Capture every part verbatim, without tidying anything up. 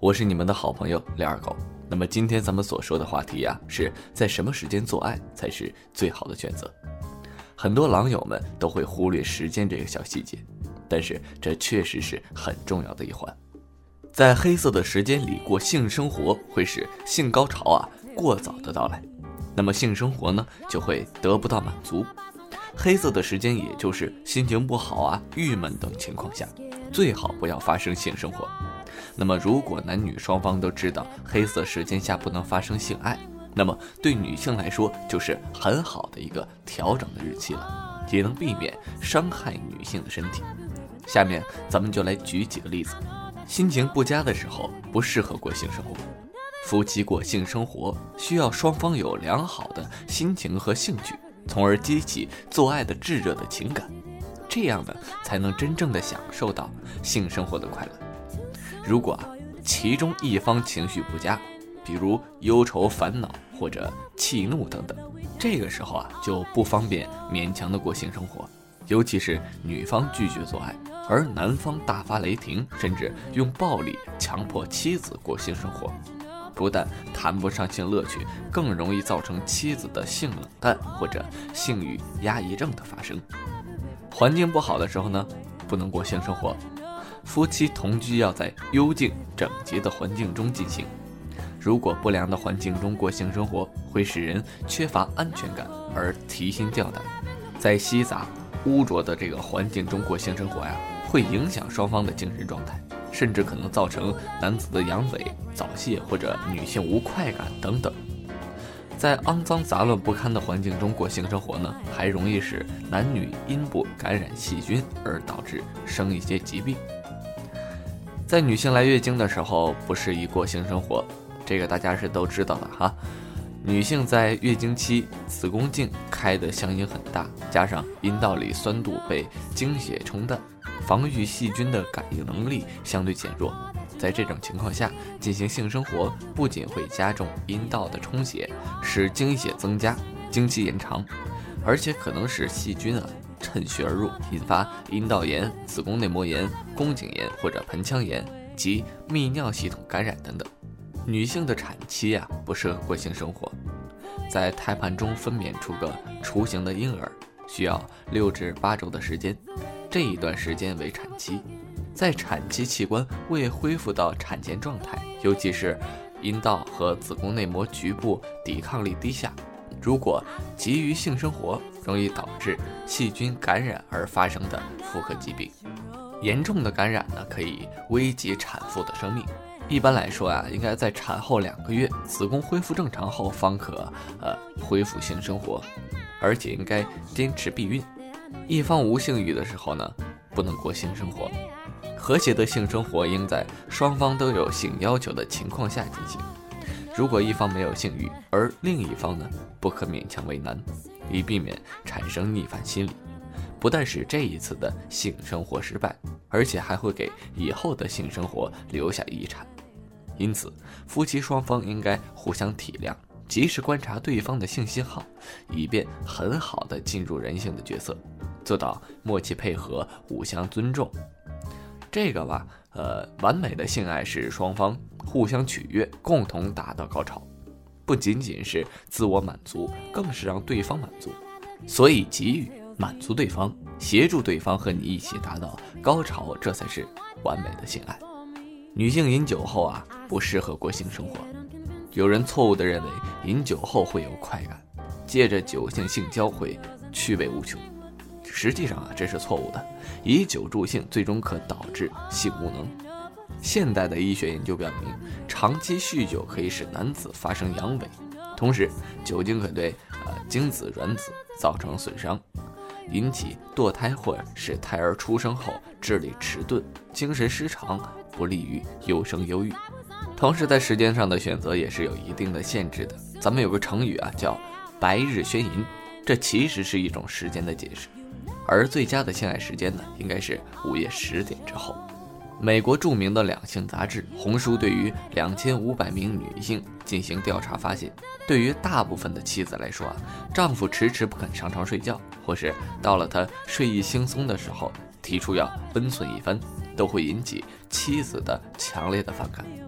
我是你们的好朋友廖二狗。那么今天咱们所说的话题呀、啊，是在什么时间做爱才是最好的选择。很多狼友们都会忽略时间这个小细节，但是这确实是很重要的一环。在黑色的时间里过性生活，会使性高潮啊过早的到来，那么性生活呢就会得不到满足。黑色的时间也就是心情不好啊、郁闷等情况下，最好不要发生性生活。那么如果男女双方都知道黑色时间下不能发生性爱，那么对女性来说就是很好的一个调整的日期了，也能避免伤害女性的身体。下面咱们就来举几个例子。心情不佳的时候不适合过性生活。夫妻过性生活需要双方有良好的心情和兴趣，从而激起做爱的炙热的情感，这样呢才能真正的享受到性生活的快乐。如果啊其中一方情绪不佳，比如忧愁烦恼或者气怒等等，这个时候啊就不方便勉强的过性生活，尤其是女方拒绝做爱，而男方大发雷霆，甚至用暴力强迫妻子过性生活，不但谈不上性乐趣，更容易造成妻子的性冷淡或者性欲压抑症的发生。环境不好的时候呢，不能过性生活。夫妻同居要在幽静整洁的环境中进行，如果不良的环境中过性生活，会使人缺乏安全感而提心吊胆。在稀杂污浊的这个环境中过性生活呀，会影响双方的精神状态，甚至可能造成男子的阳痿、早泄或者女性无快感等等。在肮脏杂乱不堪的环境中过性生活呢，还容易使男女阴部感染细菌，而导致生一些疾病。在女性来月经的时候不适宜过性生活，这个大家是都知道的哈。女性在月经期子宫颈开的相应很大，加上阴道里酸度被经血冲淡，防御细菌的感应能力相对减弱。在这种情况下进行性生活，不仅会加重阴道的充血，使经血增加，经期延长，而且可能使细菌啊趁虚而入，引发阴道炎、子宫内膜炎、宫颈炎或者盆腔炎及泌尿系统感染等等。女性的产期啊不适合过性生活，在胎盘中分娩出个雏形的婴儿需要六至八周的时间，这一段时间为产期。在产期器官未恢复到产前状态，尤其是阴道和子宫内膜局部抵抗力低下，如果急于性生活，容易导致细菌感染而发生的妇科疾病。严重的感染呢，可以危及产妇的生命。一般来说啊，应该在产后两个月，子宫恢复正常后方可呃恢复性生活，而且应该坚持避孕。一方无性欲的时候呢，不能过性生活。和谐的性生活应在双方都有性要求的情况下进行。如果一方没有性欲，而另一方呢，不可勉强为难，以避免产生逆反心理，不但使这一次的性生活失败，而且还会给以后的性生活留下遗产。因此，夫妻双方应该互相体谅，及时观察对方的性信号，以便很好地进入人性的角色，做到默契配合、互相尊重。这个吧，呃，完美的性爱是双方互相取悦，共同达到高潮，不仅仅是自我满足，更是让对方满足。所以给予、满足对方，协助对方和你一起达到高潮，这才是完美的性爱。女性饮酒后啊，不适合过性生活。有人错误地认为饮酒后会有快感，借着酒性性交会趣味无穷。实际上啊，这是错误的。以酒助兴，最终可导致性无能。现代的医学研究表明，长期酗酒可以使男子发生阳痿，同时酒精可对呃精子、卵子造成损伤，引起堕胎或使胎儿出生后智力迟钝、精神失常，不利于优生优育。同时在时间上的选择也是有一定的限制的。咱们有个成语啊，叫白日宣淫，这其实是一种时间的解释。而最佳的性爱时间呢，应该是午夜十点之后。美国著名的两性杂志《红书》对于两千五百名女性进行调查发现，对于大部分的妻子来说啊，丈夫迟迟不肯上床睡觉，或是到了他睡意惺忪的时候提出要温存一番，都会引起妻子的强烈的反感。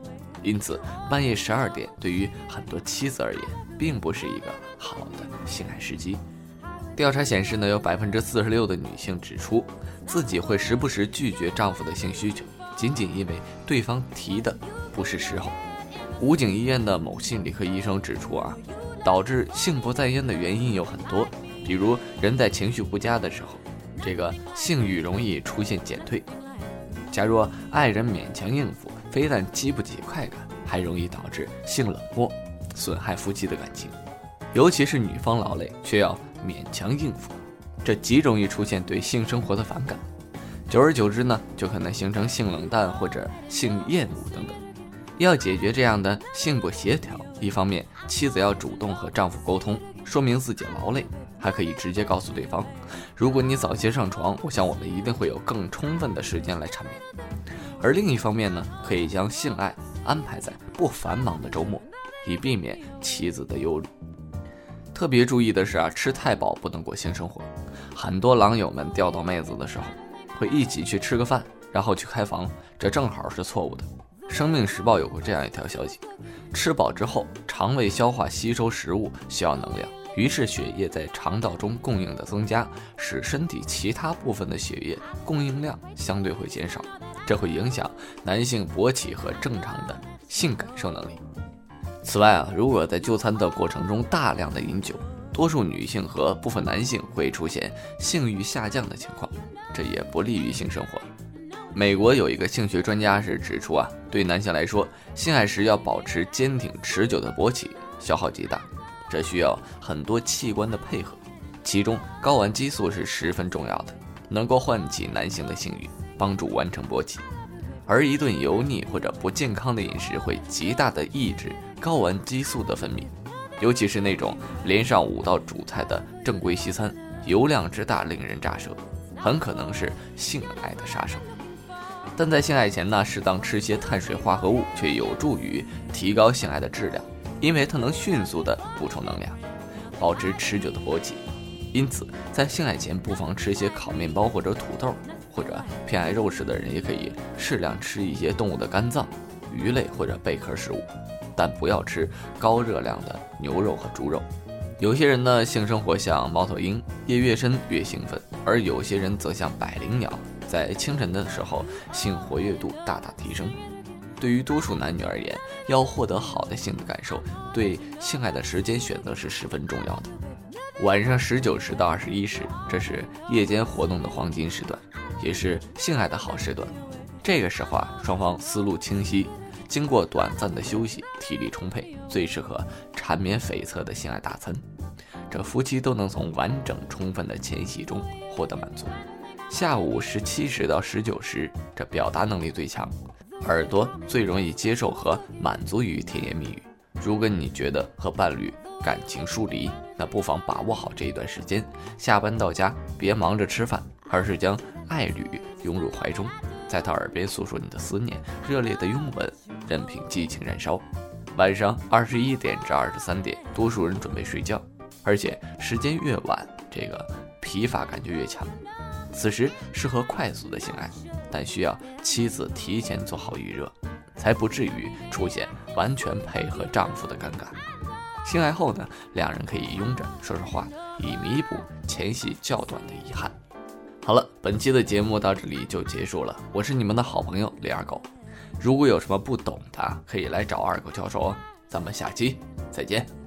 因此半夜十二点对于很多妻子而言并不是一个好的性爱时机。调查显示呢，有 百分之四十六 的女性指出自己会时不时拒绝丈夫的性需求，仅仅因为对方提的不是时候。武警医院的某心理科医生指出啊，导致性不在焉的原因有很多，比如人在情绪不佳的时候，这个性欲容易出现减退。假如爱人勉强应付，非但激不起快感，还容易导致性冷漠，损害夫妻的感情。尤其是女方劳累却要勉强应付，这极容易出现对性生活的反感，久而久之呢，就可能形成性冷淡或者性厌恶等等。要解决这样的性不协调，一方面妻子要主动和丈夫沟通，说明自己劳累，还可以直接告诉对方，如果你早些上床，我想我们一定会有更充分的时间来缠绵。而另一方面呢，可以将性爱安排在不繁忙的周末，以避免妻子的忧虑。特别注意的是啊，吃太饱不能过性生活。很多狼友们钓到妹子的时候，会一起去吃个饭，然后去开房，这正好是错误的。生命时报有过这样一条消息，吃饱之后，肠胃消化吸收食物需要能量，于是血液在肠道中供应的增加，使身体其他部分的血液供应量相对会减少，这会影响男性勃起和正常的性感受能力。此外啊，如果在就餐的过程中大量的饮酒，多数女性和部分男性会出现性欲下降的情况，这也不利于性生活。美国有一个性学专家是指出啊，对男性来说，性爱时要保持坚挺持久的勃起，消耗极大，这需要很多器官的配合，其中睾丸激素是十分重要的，能够唤起男性的性欲，帮助完成勃起。而一顿油腻或者不健康的饮食会极大的抑制睾丸激素的分泌，尤其是那种连上五道主菜的正规西餐，油量之大令人咋舌，很可能是性爱的杀手。但在性爱前呢，适当吃些碳水化合物却有助于提高性爱的质量，因为它能迅速的补充能量，保持持久的勃起。因此在性爱前不妨吃一些烤面包或者土豆，或者偏爱肉食的人也可以适量吃一些动物的肝脏、鱼类或者贝壳食物，但不要吃高热量的牛肉和猪肉。有些人呢，性生活像猫头鹰，夜越深越兴奋，而有些人则像百灵鸟，在清晨的时候性活跃度大大提升。对于多数男女而言，要获得好的性的感受，对性爱的时间选择是十分重要的。晚上十九时到二十一时，这是夜间活动的黄金时段，也是性爱的好时段。这个时候啊，双方思路清晰，经过短暂的休息，体力充沛，最适合缠绵悱恻的性爱大餐。这夫妻都能从完整充分的前戏中获得满足。下午十七时到十九时，这表达能力最强，耳朵最容易接受和满足于甜言蜜语。如果你觉得和伴侣感情疏离，那不妨把握好这一段时间，下班到家别忙着吃饭，而是将爱侣拥入怀中，在他耳边诉说你的思念，热烈的拥吻，任凭激情燃烧。晚上二十一点至二十三点，多数人准备睡觉，而且时间越晚，这个疲乏感就越强。此时适合快速的性爱，但需要妻子提前做好预热，才不至于出现完全配合丈夫的尴尬。性爱后呢，两人可以拥着说说话，以弥补前戏较短的遗憾。好了，本期的节目到这里就结束了，我是你们的好朋友李二狗。如果有什么不懂的，可以来找二狗教授哦。咱们下期再见。